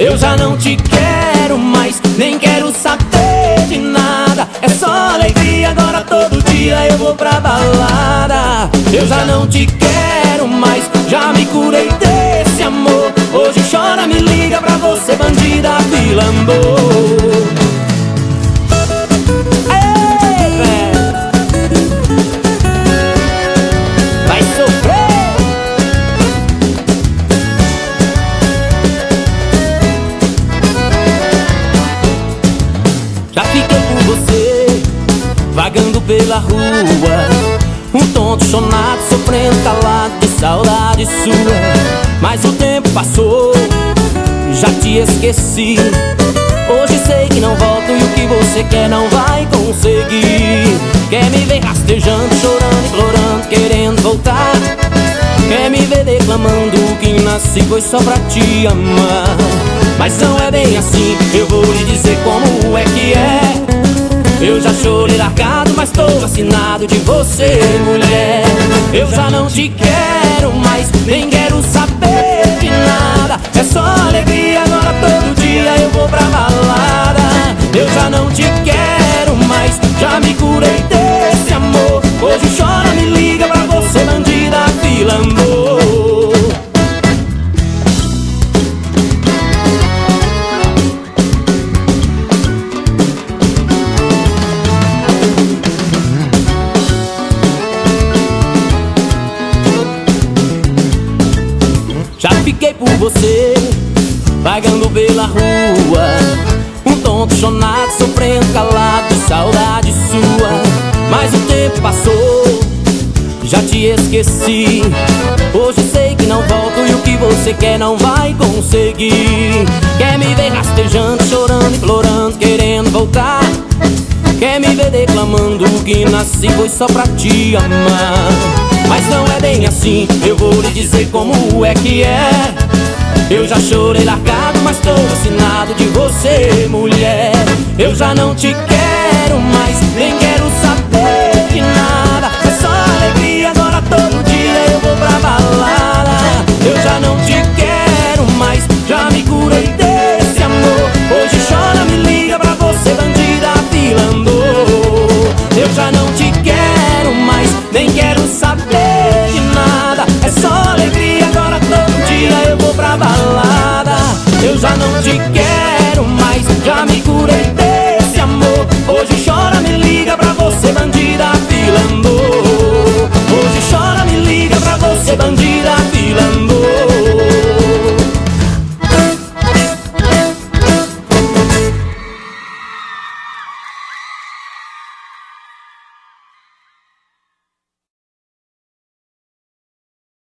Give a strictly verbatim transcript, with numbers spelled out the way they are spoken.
Eu já não te quero mais, nem quero saber de nada. É só alegria, agora todo dia eu vou pra balada. Eu já não te quero mais, já me curei desse amor. Hoje chora, me liga pra você, bandida, fila andou. Já fiquei por você, vagando pela rua, um tonto chonado, sofrendo calado de saudade sua. Mas o tempo passou, já te esqueci. Hoje sei que não volto e o que você quer não vai conseguir. Quer me ver rastejando, chorando, implorando, querendo voltar. Quer me ver declamando que nasci foi só pra te amar. Mas não é bem assim, eu vou lhe dizer como é que é. Eu já chorei largado, mas tô vacinado de você, mulher. Eu já não te quero mais, nem quero saber de nada. É só alegria, agora todo dia eu vou pra balada. Eu já não te quero mais, já me curei desse amor. Hoje chora, me liga pra você, bandida, fila andou. Já fiquei por você, vagando pela rua, um tonto chonado, sofrendo calado de saudade sua. Mas o tempo passou, já te esqueci. Hoje sei que não volto e o que você quer não vai conseguir. Quer me ver rastejando, chorando, implorando, querendo voltar. Quer me ver declamando que nasci foi só pra te amar. Mas não é bem assim, eu vou lhe dizer como é que é. Eu já chorei largado, mas tô vacinado de você, mulher. Eu já não te quero mais, nem quero saber